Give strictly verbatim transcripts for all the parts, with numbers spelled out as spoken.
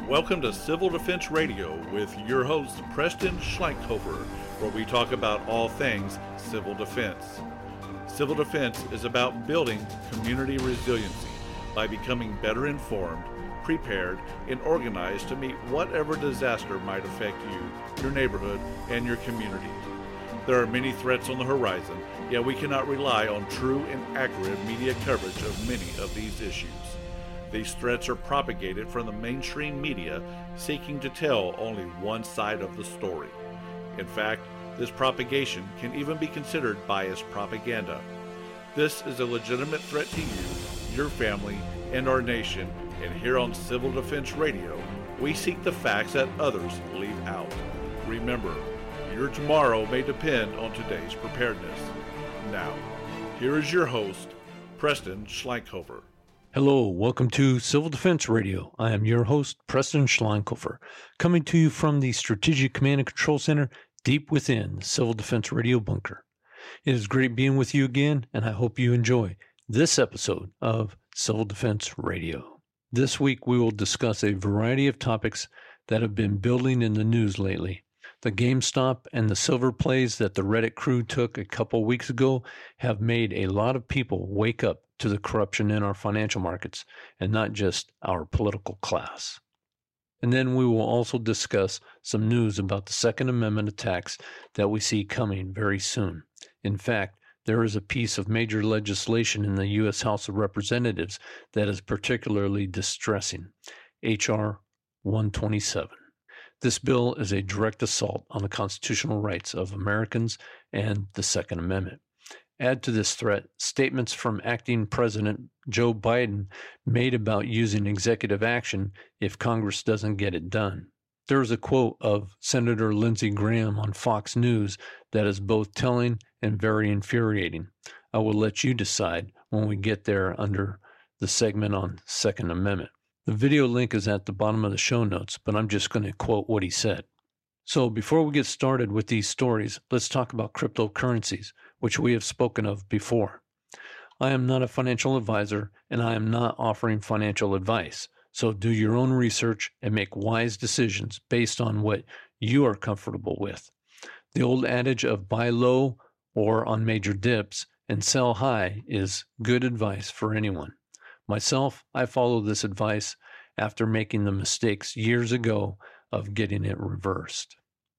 Welcome to Civil Defense Radio with your host, Preston Schleinkhofer, where we talk about all things civil defense. Civil defense is about building community resiliency by becoming better informed, prepared, and organized to meet whatever disaster might affect you, your neighborhood, and your community. There are many threats on the horizon, yet we cannot rely on true and accurate media coverage of many of these issues. These threats are propagated from the mainstream media seeking to tell only one side of the story. In fact, this propagation can even be considered biased propaganda. This is a legitimate threat to you, your family, and our nation, and here on Civil Defense Radio, we seek the facts that others leave out. Remember, your tomorrow may depend on today's preparedness. Now, here is your host, Preston Schleinkhofer. Hello, welcome to Civil Defense Radio. I am your host, Preston Schleinkhofer, coming to you from the Strategic Command and Control Center deep within the Civil Defense Radio bunker. It is great being with you again, and I hope you enjoy this episode of Civil Defense Radio. This week, we will discuss a variety of topics that have been building in the news lately. The GameStop and the silver plays that the Reddit crew took a couple weeks ago have made a lot of people wake up to the corruption in our financial markets, and not just our political class. And then we will also discuss some news about the Second Amendment attacks that we see coming very soon. In fact, there is a piece of major legislation in the U S House of Representatives that is particularly distressing, H R one twenty-seven. This bill is a direct assault on the constitutional rights of Americans and the Second Amendment. Add to this threat statements from acting President Joe Biden made about using executive action if Congress doesn't get it done. There is a quote of Senator Lindsey Graham on Fox News that is both telling and very infuriating. I will let you decide when we get there under the segment on Second Amendment. The video link is at the bottom of the show notes, but I'm just going to quote what he said. So before we get started with these stories, let's talk about cryptocurrencies, which we have spoken of before. I am not a financial advisor, and I am not offering financial advice. So do your own research and make wise decisions based on what you are comfortable with. The old adage of buy low or on major dips and sell high is good advice for anyone. Myself, I follow this advice after making the mistakes years ago of getting it reversed.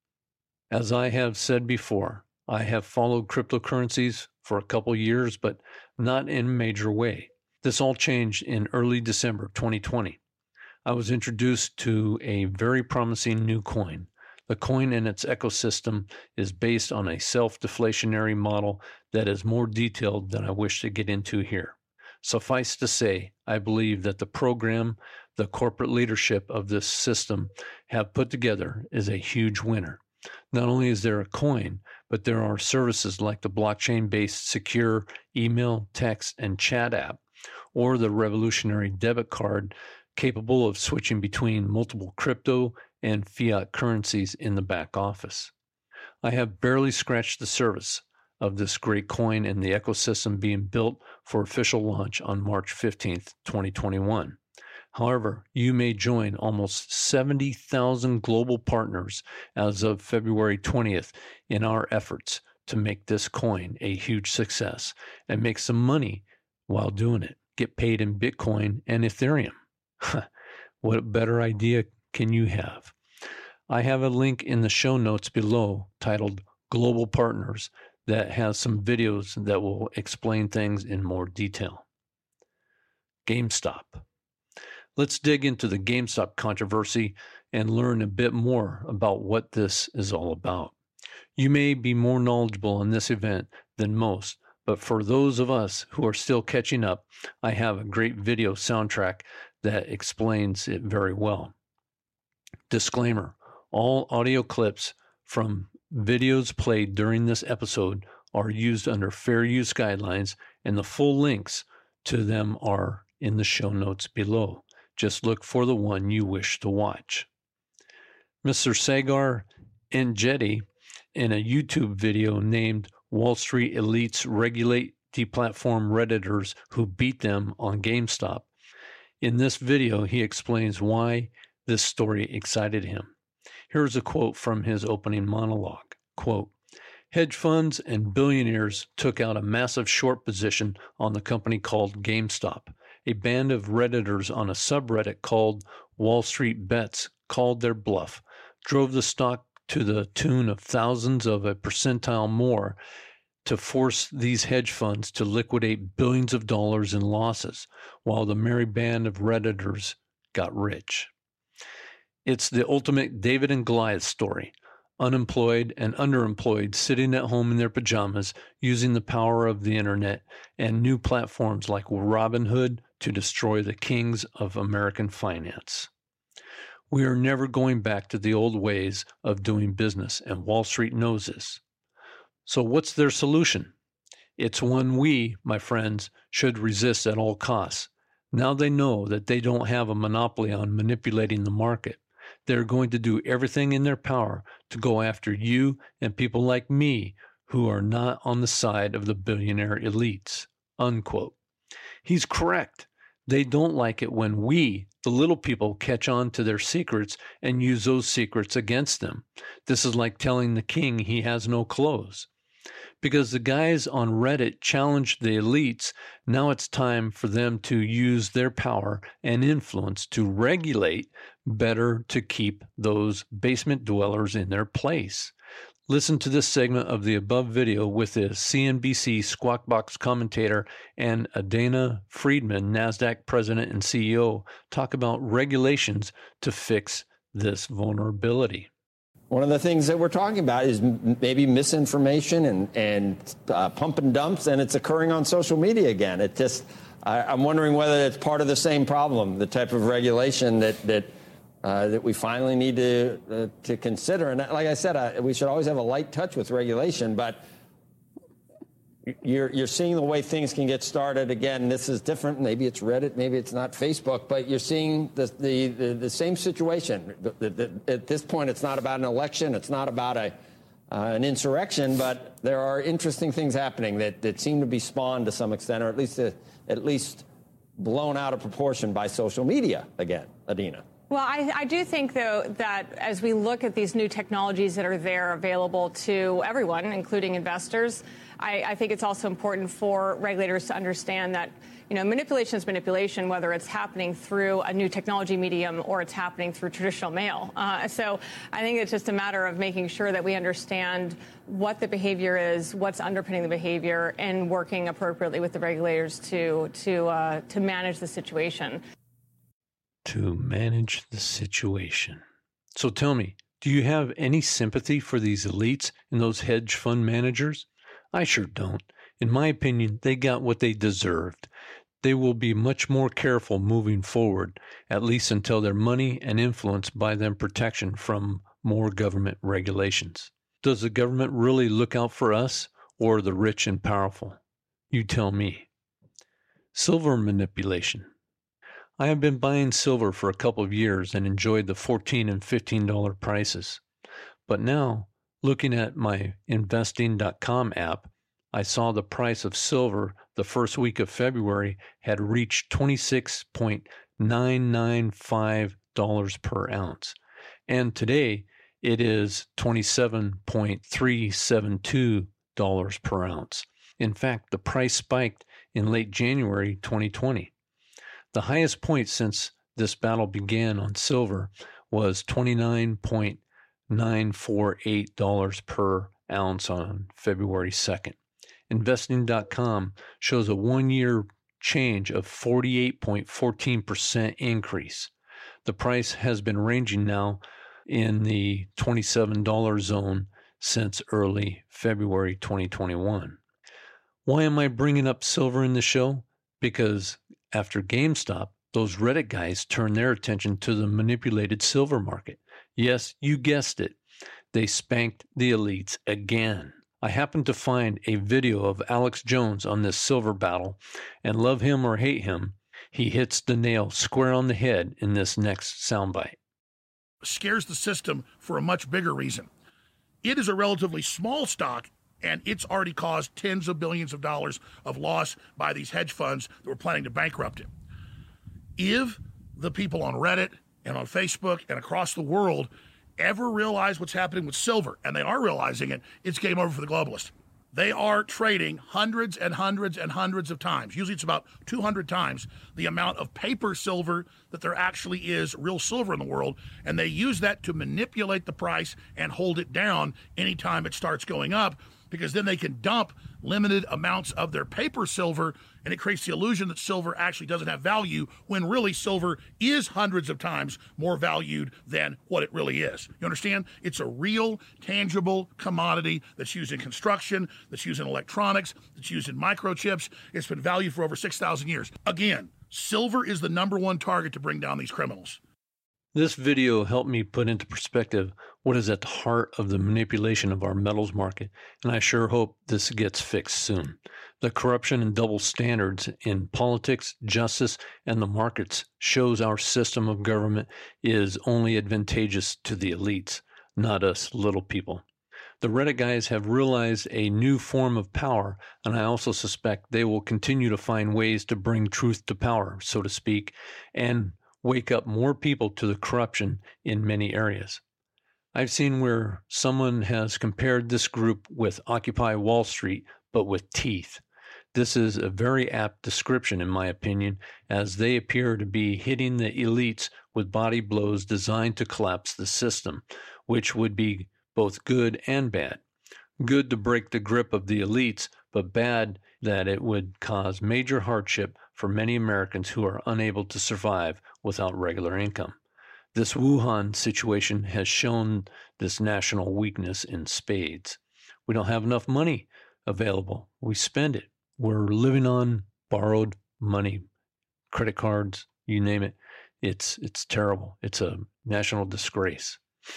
As I have said before, I have followed cryptocurrencies for a couple years, but not in a major way. This all changed in early December twenty twenty. I was introduced to a very promising new coin. The coin and its ecosystem is based on a self-deflationary model that is more detailed than I wish to get into here. Suffice to say, I believe that the program the corporate leadership of this system have put together is a huge winner. Not only is there a coin, but there are services like the blockchain-based secure email, text, and chat app, or the revolutionary debit card capable of switching between multiple crypto and fiat currencies in the back office. I have barely scratched the surface of this great coin and the ecosystem being built for official launch on March fifteenth, twenty twenty-one. However, you may join almost seventy thousand global partners as of February twentieth in our efforts to make this coin a huge success and make some money while doing it. Get paid in Bitcoin and Ethereum. What better idea can you have? I have a link in the show notes below titled Global Partners that has some videos that will explain things in more detail. GameStop. Let's dig into the GameStop controversy and learn a bit more about what this is all about. You may be more knowledgeable on this event than most, but for those of us who are still catching up, I have a great video soundtrack that explains it very well. Disclaimer: all audio clips from videos played during this episode are used under fair use guidelines, and the full links to them are in the show notes below. Just look for the one you wish to watch. Mister Saagar Enjeti, in a YouTube video named Wall Street Elites Regulate Deplatform Redditors Who Beat Them on GameStop, in this video he explains why this story excited him. Here's a quote from his opening monologue. Quote, hedge funds and billionaires took out a massive short position on the company called GameStop. A band of Redditors on a subreddit called Wall Street Bets called their bluff, drove the stock to the tune of thousands of a percentile more to force these hedge funds to liquidate billions of dollars in losses, while the merry band of Redditors got rich. It's the ultimate David and Goliath story. Unemployed and underemployed sitting at home in their pajamas using the power of the internet and new platforms like Robinhood to destroy the kings of American finance. We are never going back to the old ways of doing business, and Wall Street knows this. So what's their solution? It's one we, my friends, should resist at all costs. Now they know that they don't have a monopoly on manipulating the market. They're going to do everything in their power to go after you and people like me who are not on the side of the billionaire elites. Unquote. He's correct. They don't like it when we, the little people, catch on to their secrets and use those secrets against them. This is like telling the king he has no clothes. Because the guys on Reddit challenged the elites, now it's time for them to use their power and influence to regulate better to keep those basement dwellers in their place. Listen to this segment of the above video with the C N B C Squawk Box commentator and Adena Friedman, NASDAQ president and C E O, talk about regulations to fix this vulnerability. One of the things that we're talking about is m- maybe misinformation and, and uh, pump and dumps, and it's occurring on social media again. It just, I, I'm wondering whether it's part of the same problem, the type of regulation that that uh, that we finally need to uh, to consider. And like I said, I, we should always have a light touch with regulation, but you're you're seeing the way things can get started again. This is different. Maybe it's Reddit, maybe it's not Facebook, but you're seeing the the the, the same situation. The, the, the, at this point, it's not about an election. It's not about a uh, an insurrection, but there are interesting things happening that, that seem to be spawned to some extent, or at least uh, at least blown out of proportion by social media again. Adena. Well, I, I do think, though, that as we look at these new technologies that are there available to everyone, including investors, I, I think it's also important for regulators to understand that, you know, manipulation is manipulation, whether it's happening through a new technology medium or it's happening through traditional mail. Uh, so I think it's just a matter of making sure that we understand what the behavior is, what's underpinning the behavior, and working appropriately with the regulators to to uh, to manage the situation. To manage the situation. So tell me, do you have any sympathy for these elites and those hedge fund managers? I sure don't. In my opinion, they got what they deserved. They will be much more careful moving forward, at least until their money and influence buy them protection from more government regulations. Does the government really look out for us or the rich and powerful? You tell me. Silver manipulation. I have been buying silver for a couple of years and enjoyed the fourteen and fifteen dollar prices. But now, looking at my investing dot com app, I saw the price of silver the first week of February had reached twenty-six point nine nine five dollars per ounce. And today, it is twenty-seven point three seven two dollars per ounce. In fact, the price spiked in late January twenty twenty. The highest point since this battle began on silver was twenty-nine point nine four eight dollars per ounce on February second. investing dot com shows a one-year change of forty-eight point one four percent increase. The price has been ranging now in the twenty-seven dollar zone since early February twenty twenty-one. Why am I bringing up silver in the show? Because after GameStop, those Reddit guys turned their attention to the manipulated silver market. Yes, you guessed it. They spanked the elites again. I happened to find a video of Alex Jones on this silver battle, and love him or hate him, he hits the nail square on the head in this next soundbite. Scares the system for a much bigger reason. It is a relatively small stock, and it's already caused tens of billions of dollars of loss by these hedge funds that were planning to bankrupt him. If the people on Reddit and on Facebook and across the world ever realize what's happening with silver, and they are realizing it, it's game over for the globalists. They are trading hundreds and hundreds and hundreds of times. Usually it's about two hundred times the amount of paper silver that there actually is real silver in the world, and they use that to manipulate the price and hold it down anytime it starts going up, because then they can dump limited amounts of their paper silver, and it creates the illusion that silver actually doesn't have value, when really silver is hundreds of times more valued than what it really is. You understand? It's a real, tangible commodity that's used in construction, that's used in electronics, that's used in microchips. It's been valued for over six thousand years. Again, silver is the number one target to bring down these criminals. This video helped me put into perspective what is at the heart of the manipulation of our metals market, and I sure hope this gets fixed soon. The corruption and double standards in politics, justice, and the markets shows our system of government is only advantageous to the elites, not us little people. The Reddit guys have realized a new form of power, and I also suspect they will continue to find ways to bring truth to power, so to speak, and wake up more people to the corruption in many areas. I've seen where someone has compared this group with Occupy Wall Street, but with teeth. This is a very apt description, in my opinion, as they appear to be hitting the elites with body blows designed to collapse the system, which would be both good and bad. Good to break the grip of the elites, but bad that it would cause major hardship for many Americans who are unable to survive without regular income. This Wuhan situation has shown this national weakness in spades. We don't have enough money available. We spend it. We're living on borrowed money, credit cards, you name it. It's it's terrible. It's a national disgrace.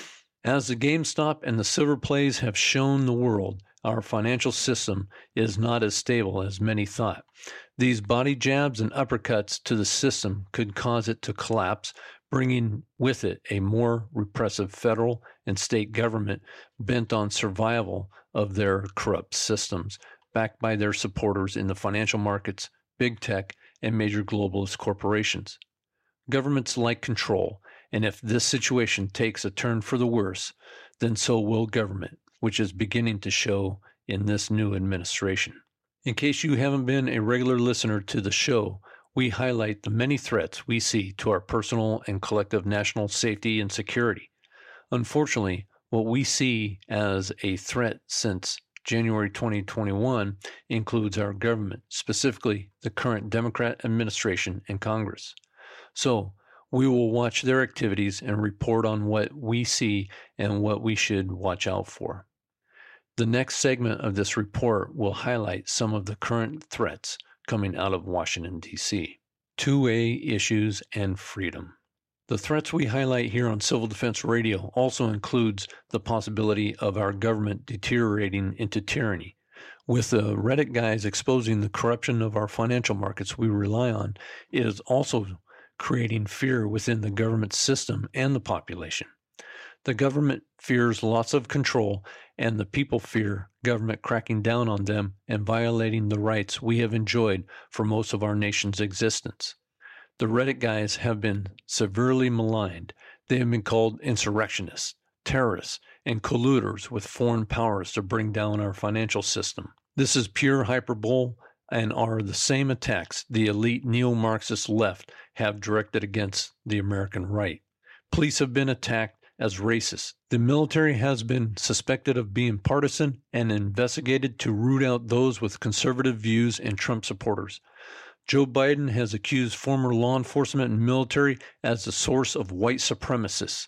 As the GameStop and the silver plays have shown the world, our financial system is not as stable as many thought. These body jabs and uppercuts to the system could cause it to collapse, bringing with it a more repressive federal and state government bent on survival of their corrupt systems, backed by their supporters in the financial markets, big tech, and major globalist corporations. Governments like control, and if this situation takes a turn for the worse, then so will government, which is beginning to show in this new administration. In case you haven't been a regular listener to the show, we highlight the many threats we see to our personal and collective national safety and security. Unfortunately, what we see as a threat since January twenty twenty-one includes our government, specifically the current Democrat administration and Congress. So, we will watch their activities and report on what we see and what we should watch out for. The next segment of this report will highlight some of the current threats coming out of Washington, D C two A issues and freedom. The threats we highlight here on Civil Defense Radio also includes the possibility of our government deteriorating into tyranny. With the Reddit guys exposing the corruption of our financial markets we rely on, it is also creating fear within the government system and the population. The government fears loss of control, and the people fear government cracking down on them and violating the rights we have enjoyed for most of our nation's existence. The Reddit guys have been severely maligned. They have been called insurrectionists, terrorists, and colluders with foreign powers to bring down our financial system. This is pure hyperbole and are the same attacks the elite neo-Marxist left have directed against the American right. Police have been attacked as racist. The military has been suspected of being partisan and investigated to root out those with conservative views and Trump supporters. Joe Biden has accused former law enforcement and military as the source of white supremacists.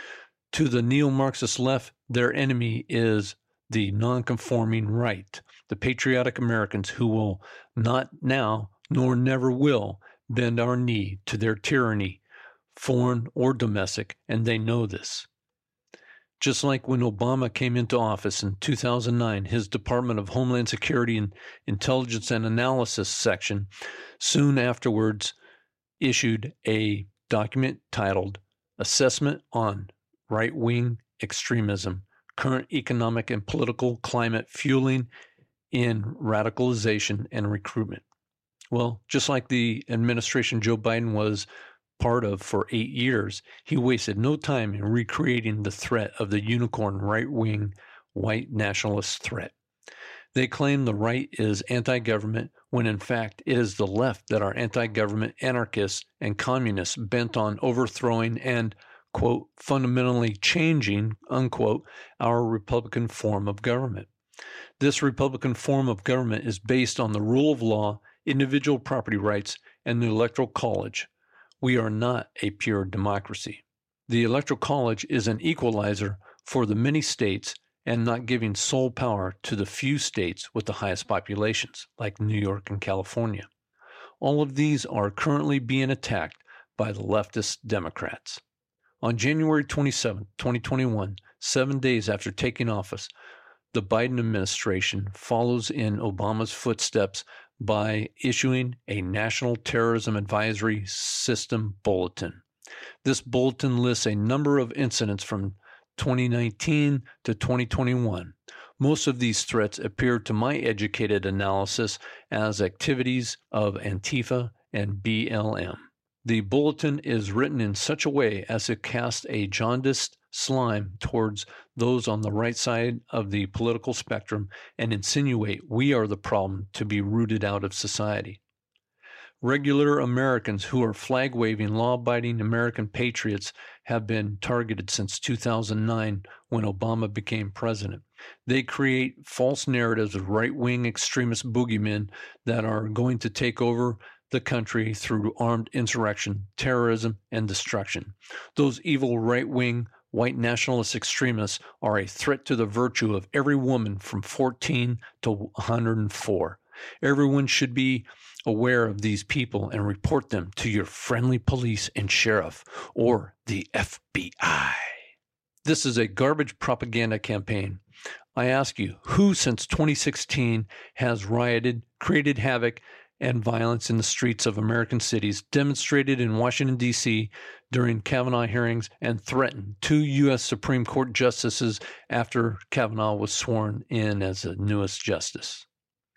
To the neo-Marxist left, their enemy is the nonconforming right, the patriotic Americans who will not now nor never will bend our knee to their tyranny, foreign or domestic, and they know this. Just like when Obama came into office in two thousand nine, his Department of Homeland Security and Intelligence and Analysis section soon afterwards issued a document titled Assessment on Right-Wing Extremism, Current Economic and Political Climate Fueling in Radicalization and Recruitment. Well, just like the administration Joe Biden was part of for eight years, he wasted no time in recreating the threat of the unicorn right-wing white nationalist threat. They claim the right is anti-government when in fact it is the left that are anti-government anarchists and communists bent on overthrowing and, quote, fundamentally changing, unquote, our Republican form of government. This Republican form of government is based on the rule of law, individual property rights, and the Electoral College. We are not a pure democracy. The Electoral College is an equalizer for the many states and not giving sole power to the few states with the highest populations, like New York and California. All of these are currently being attacked by the leftist Democrats. On January twenty-seventh, twenty twenty-one, seven days after taking office, the Biden administration follows in Obama's footsteps by issuing a National Terrorism Advisory System Bulletin. This bulletin lists a number of incidents from twenty nineteen to twenty twenty-one. Most of these threats appear to my educated analysis as activities of Antifa and B L M. The bulletin is written in such a way as to cast a jaundiced slime towards those on the right side of the political spectrum and insinuate we are the problem to be rooted out of society. Regular Americans who are flag-waving, law-abiding American patriots have been targeted since two thousand nine when Obama became president. They create false narratives of right-wing extremist boogeymen that are going to take over the country through armed insurrection, terrorism, and destruction. Those evil right-wing white nationalist extremists are a threat to the virtue of every woman from fourteen to one hundred four. Everyone should be aware of these people and report them to your friendly police and sheriff or the F B I. This is a garbage propaganda campaign. I ask you, who since twenty sixteen has rioted, created havoc, and violence in the streets of American cities, demonstrated in Washington, D C during Kavanaugh hearings, and threatened two U S Supreme Court justices after Kavanaugh was sworn in as the newest justice?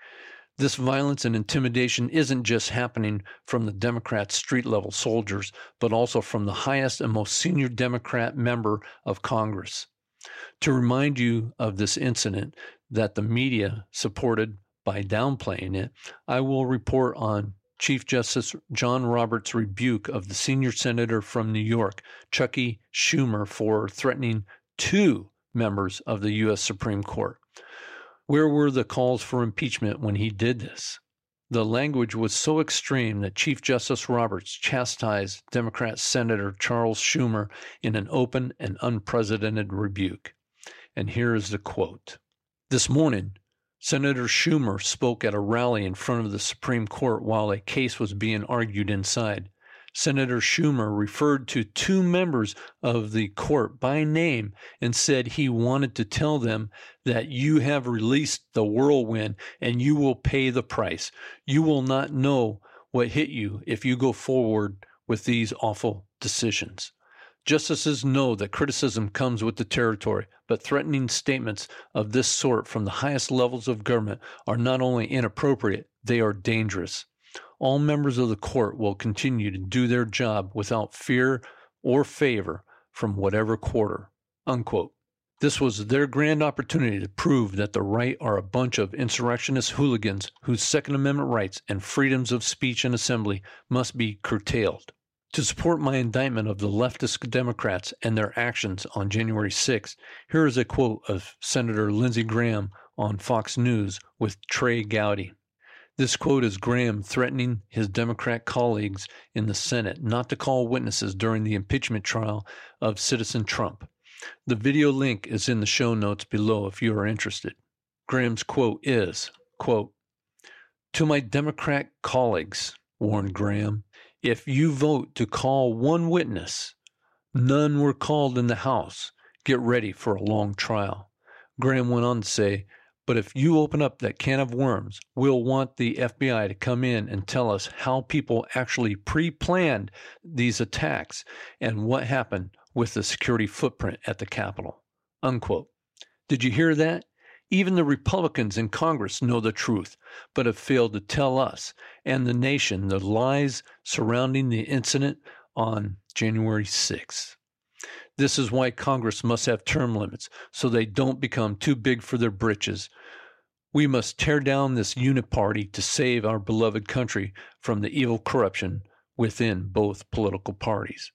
This violence and intimidation isn't just happening from the Democrats' street-level soldiers, but also from the highest and most senior Democrat member of Congress. To remind you of this incident that the media supported by downplaying it, I will report on Chief Justice John Roberts' rebuke of the senior senator from New York, Chuckie Schumer, for threatening two members of the U S Supreme Court. Where were the calls for impeachment when he did this? The language was so extreme that Chief Justice Roberts chastised Democrat Senator Charles Schumer in an open and unprecedented rebuke. And here is the quote. This morning, Senator Schumer spoke at a rally in front of the Supreme Court while a case was being argued inside. Senator Schumer referred to two members of the court by name and said he wanted to tell them that you have released the whirlwind and you will pay the price. You will not know what hit you if you go forward with these awful decisions. Justices know that criticism comes with the territory, but threatening statements of this sort from the highest levels of government are not only inappropriate, they are dangerous. All members of the court will continue to do their job without fear or favor from whatever quarter, unquote. This was their grand opportunity to prove that the right are a bunch of insurrectionist hooligans whose Second Amendment rights and freedoms of speech and assembly must be curtailed. To support my indictment of the leftist Democrats and their actions on January sixth, here is a quote of Senator Lindsey Graham on Fox News with Trey Gowdy. This quote is Graham threatening his Democrat colleagues in the Senate not to call witnesses during the impeachment trial of Citizen Trump. The video link is in the show notes below if you are interested. Graham's quote is, quote, "To my Democrat colleagues," warned Graham, "if you vote to call one witness, none were called in the House. Get ready for a long trial." Graham went on to say, "But if you open up that can of worms, we'll want the F B I to come in and tell us how people actually pre-planned these attacks and what happened with the security footprint at the Capitol." Unquote. Did you hear that? Even the Republicans in Congress know the truth, but have failed to tell us and the nation the lies surrounding the incident on January sixth. This is why Congress must have term limits so they don't become too big for their britches. We must tear down this uniparty to save our beloved country from the evil corruption within both political parties.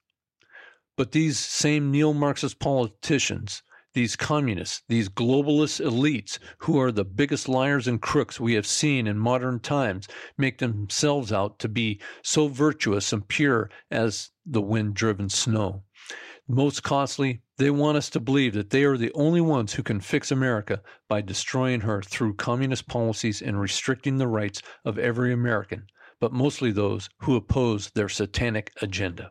But these same neo-Marxist politicians, these communists, these globalist elites who are the biggest liars and crooks we have seen in modern times, make themselves out to be so virtuous and pure as the wind-driven snow. Most costly, they want us to believe that they are the only ones who can fix America by destroying her through communist policies and restricting the rights of every American, but mostly those who oppose their satanic agenda.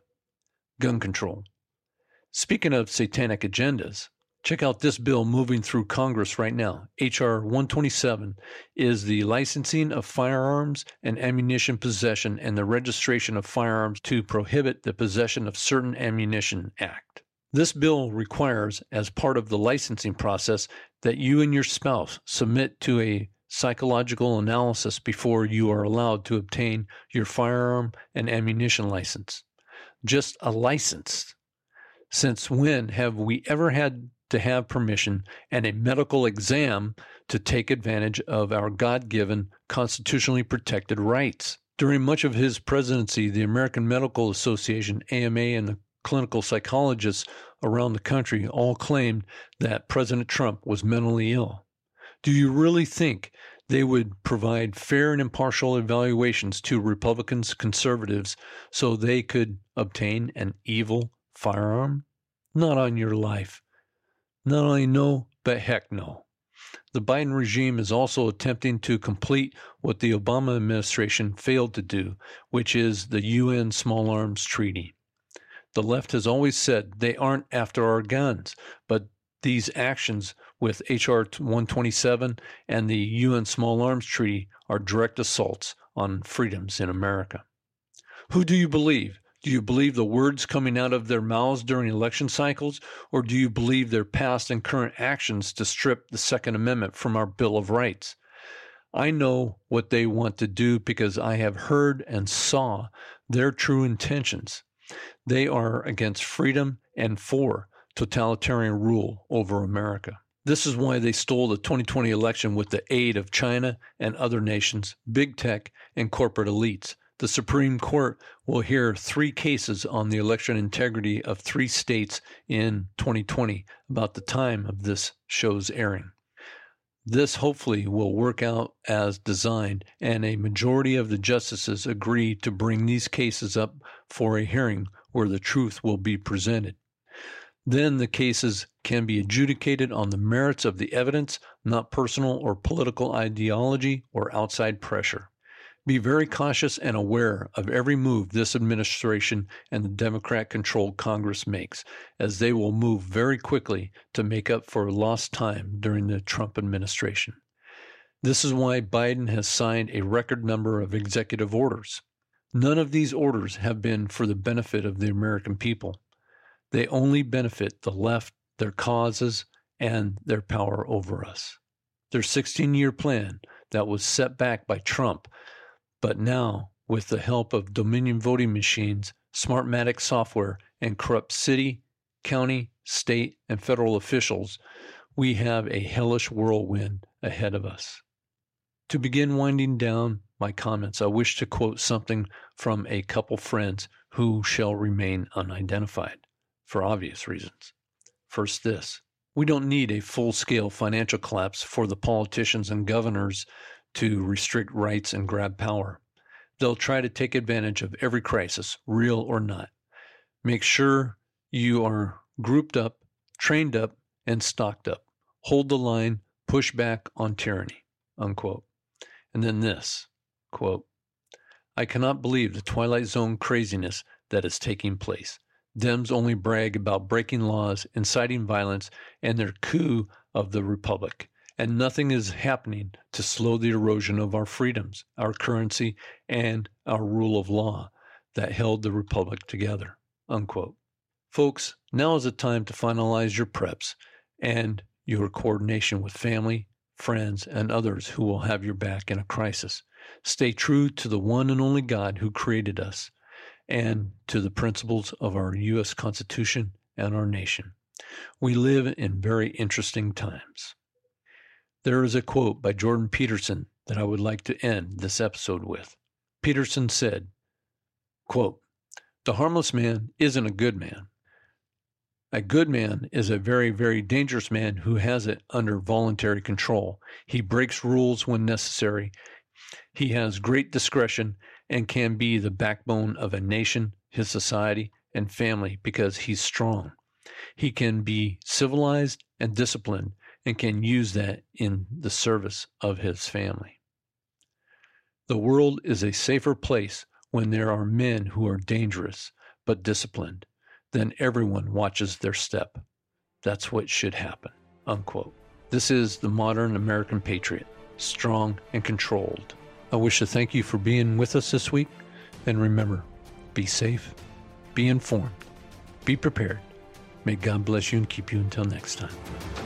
Gun control. Speaking of satanic agendas, check out this bill moving through Congress right now. H R one twenty-seven is the Licensing of Firearms and Ammunition Possession and the Registration of Firearms to Prohibit the Possession of Certain Ammunition Act. This bill requires, as part of the licensing process, that you and your spouse submit to a psychological analysis before you are allowed to obtain your firearm and ammunition license. Just a license. Since when have we ever had to have permission and a medical exam to take advantage of our God-given, constitutionally protected rights? During much of his presidency, the American Medical Association, A M A, and the clinical psychologists around the country all claimed that President Trump was mentally ill. Do you really think they would provide fair and impartial evaluations to Republicans, conservatives, so they could obtain an evil firearm? Not on your life. Not only no, but heck no. The Biden regime is also attempting to complete what the Obama administration failed to do, which is the U N Small Arms Treaty. The left has always said they aren't after our guns, but these actions with H R one twenty-seven and the U N Small Arms Treaty are direct assaults on freedoms in America. Who do you believe? Do you believe the words coming out of their mouths during election cycles, or do you believe their past and current actions to strip the Second Amendment from our Bill of Rights? I know what they want to do because I have heard and saw their true intentions. They are against freedom and for totalitarian rule over America. This is why they stole the twenty twenty election with the aid of China and other nations, big tech, and corporate elites. The Supreme Court will hear three cases on the election integrity of three states in twenty twenty about the time of this show's airing. This hopefully will work out as designed, and a majority of the justices agree to bring these cases up for a hearing where the truth will be presented. Then the cases can be adjudicated on the merits of the evidence, not personal or political ideology or outside pressure. Be very cautious and aware of every move this administration and the Democrat-controlled Congress makes, as they will move very quickly to make up for lost time during the Trump administration. This is why Biden has signed a record number of executive orders. None of these orders have been for the benefit of the American people. They only benefit the left, their causes, and their power over us. Their sixteen-year plan that was set back by Trump, but now, with the help of Dominion voting machines, Smartmatic software, and corrupt city, county, state, and federal officials, we have a hellish whirlwind ahead of us. To begin winding down my comments, I wish to quote something from a couple friends who shall remain unidentified, for obvious reasons. First, this. We don't need a full-scale financial collapse for the politicians and governors to restrict rights and grab power. They'll try to take advantage of every crisis, real or not. Make sure you are grouped up, trained up, and stocked up. Hold the line, push back on tyranny, unquote. And then this, quote, I cannot believe the Twilight Zone craziness that is taking place. Dems only brag about breaking laws, inciting violence, and their coup of the Republic. And nothing is happening to slow the erosion of our freedoms, our currency, and our rule of law that held the Republic together, unquote. Folks, now is the time to finalize your preps and your coordination with family, friends, and others who will have your back in a crisis. Stay true to the one and only God who created us and to the principles of our U S Constitution and our nation. We live in very interesting times. There is a quote by Jordan Peterson that I would like to end this episode with. Peterson said, quote, "The harmless man isn't a good man. A good man is a very, very dangerous man who has it under voluntary control. He breaks rules when necessary. He has great discretion and can be the backbone of a nation, his society, and family because he's strong. He can be civilized and disciplined and can use that in the service of his family. The world is a safer place when there are men who are dangerous but disciplined. Then everyone watches their step. That's what should happen." Unquote. This is the modern American patriot, strong and controlled. I wish to thank you for being with us this week. And remember, be safe, be informed, be prepared. May God bless you and keep you until next time.